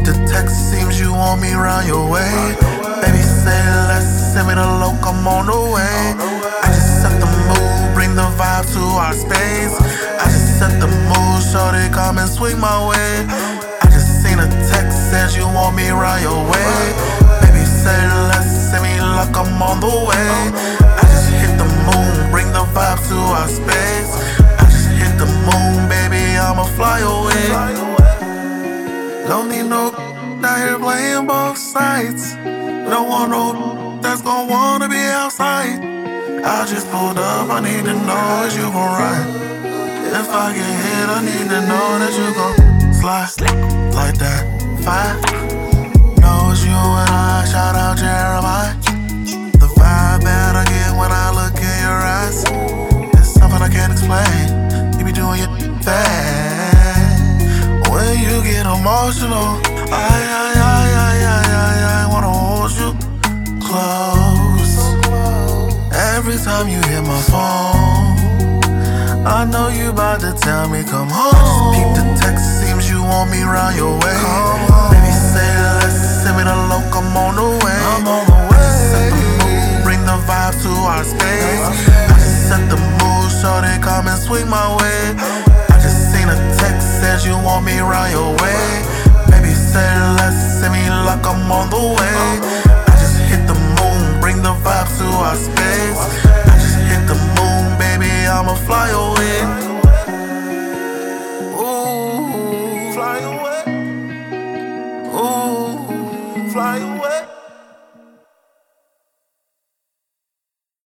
peeped the text, seems you want me round your way. Baby, say less, send me the loc, I'm on the way. I just set the mood, bring the vibe to our space. I just set the mood, shorty, come and swing my way. I just seen a text, says you want me round your way. Baby, say less, send me loc, I'm on the way. I just hit the moon, bring the vibe to our space. I just hit the moon, baby, I'ma fly away. Don't need no out here playing both sides. Don't want no that's gon' wanna be outside. I just pulled up, I need to know is you gon' ride. If I get hit, I need to know that you gon' slide like that. 5 knows you and I, shout out Jeremiah. The vibe that I get when I look in your eyes, it's something I can't explain. You be doing your thing. When you get emotional, I wanna hold you close. Every time you hit my phone, I know you about to tell me come home. I just peeped the text, seems you want me round your way. Baby, say less, send me the loc, I'm on the way. I just set the mood, bring the vibe to our space. I just set the mood, shorty, come and swing my way. I just seen a text, says you want me round your way. Baby, say less, send me loc, I'm on the way. I just hit the moon, bring the vibe to our space. I just hit the moon, baby, I'ma fly away. Ooh, fly away. Ooh, fly away.